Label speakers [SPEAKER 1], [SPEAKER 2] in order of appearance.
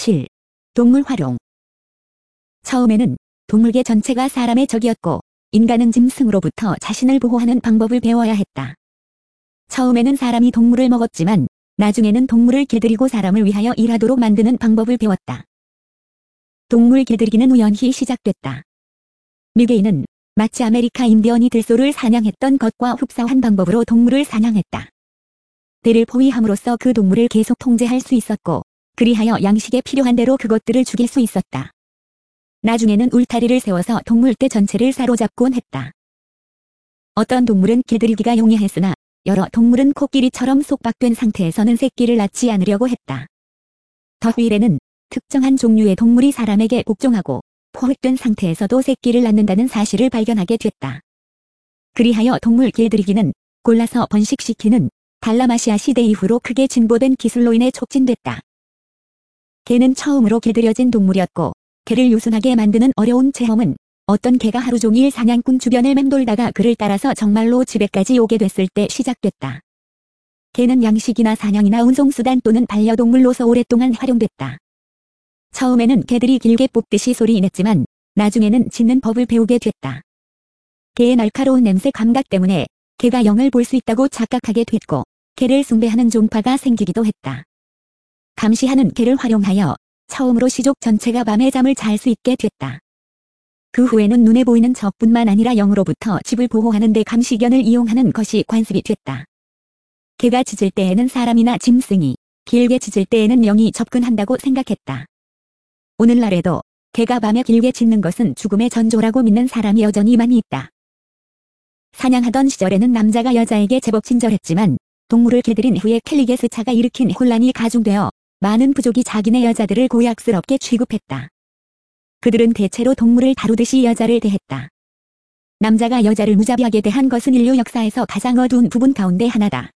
[SPEAKER 1] 7. 동물 활용. 처음에는 동물계 전체가 사람의 적이었고 인간은 짐승으로부터 자신을 보호하는 방법을 배워야 했다. 처음에는 사람이 동물을 먹었지만 나중에는 동물을 길들이고 사람을 위하여 일하도록 만드는 방법을 배웠다. 동물 길들이기는 우연히 시작됐다. 미개인은 마치 아메리카 인디언이 들소를 사냥했던 것과 흡사한 방법으로 동물을 사냥했다. 대를 포위함으로써 그 동물을 계속 통제할 수 있었고 그리하여 양식에 필요한 대로 그것들을 죽일 수 있었다. 나중에는 울타리를 세워서 동물떼 전체를 사로잡곤 했다. 어떤 동물은 길들이기가 용이했으나 여러 동물은 코끼리처럼 속박된 상태에서는 새끼를 낳지 않으려고 했다. 더 후일에는 특정한 종류의 동물이 사람에게 복종하고 포획된 상태에서도 새끼를 낳는다는 사실을 발견하게 됐다. 그리하여 동물 길들이기는 골라서 번식시키는 달라마시아 시대 이후로 크게 진보된 기술로 인해 촉진됐다. 개는 처음으로 길들여진 동물이었고 개를 유순하게 만드는 어려운 체험은 어떤 개가 하루 종일 사냥꾼 주변을 맴돌다가 그를 따라서 정말로 집에까지 오게 됐을 때 시작됐다. 개는 양식이나 사냥이나 운송수단 또는 반려동물로서 오랫동안 활용됐다. 처음에는 개들이 길게 뽑듯이 소리냈지만 나중에는 짖는 법을 배우게 됐다. 개의 날카로운 냄새 감각 때문에 개가 영을 볼 수 있다고 착각하게 됐고 개를 숭배하는 종파가 생기기도 했다. 감시하는 개를 활용하여 처음으로 시족 전체가 밤에 잠을 잘 수 있게 됐다. 그 후에는 눈에 보이는 적뿐만 아니라 영으로부터 집을 보호하는 데 감시견을 이용하는 것이 관습이 됐다. 개가 짖을 때에는 사람이나 짐승이, 길게 짖을 때에는 영이 접근한다고 생각했다. 오늘날에도 개가 밤에 길게 짖는 것은 죽음의 전조라고 믿는 사람이 여전히 많이 있다. 사냥하던 시절에는 남자가 여자에게 제법 친절했지만 동물을 길들인 후에 켈리게스차가 일으킨 혼란이 가중되어 많은 부족이 자기네 여자들을 고약스럽게 취급했다. 그들은 대체로 동물을 다루듯이 여자를 대했다. 남자가 여자를 무자비하게 대한 것은 인류 역사에서 가장 어두운 부분 가운데 하나다.